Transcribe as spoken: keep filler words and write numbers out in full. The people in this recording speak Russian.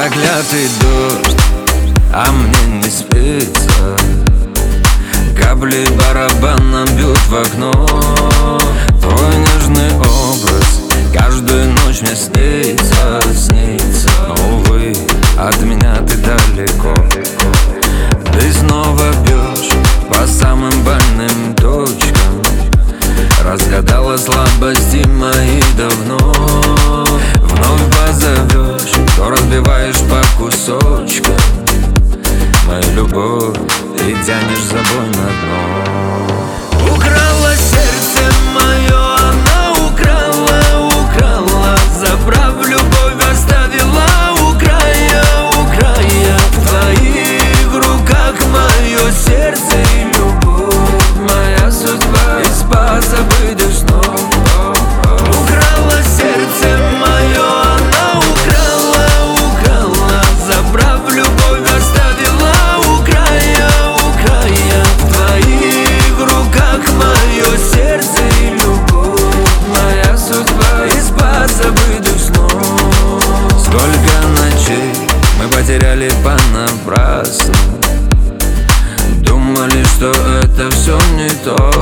проклятый дождь, а мне не спится. Капли барабаном бьют в окно. Твой нежный образ каждую ночь мне снится, снится. Но, увы, от меня ты далеко. Ты снова бьешь по самым больным точкам. Разгадала слабости мои давно. Вновь позовешь, то разбиваешь по кусочкам мою любовь, и тянешь за собой на дно. Украла сердце мое, она украла, украла. Забрав любовь, оставила у края, у края. В твоих руках мое сердце и любовь, моя судьба, и спас забытых снов. Украла сердце мое, она украла, украла. Забрав любовь, оставила у края, у края. В твоих руках мое сердце и любовь, моя судьба, и спас забытых снов. Сколько ночей мы потеряли понапрасну. Думали, что это все не то.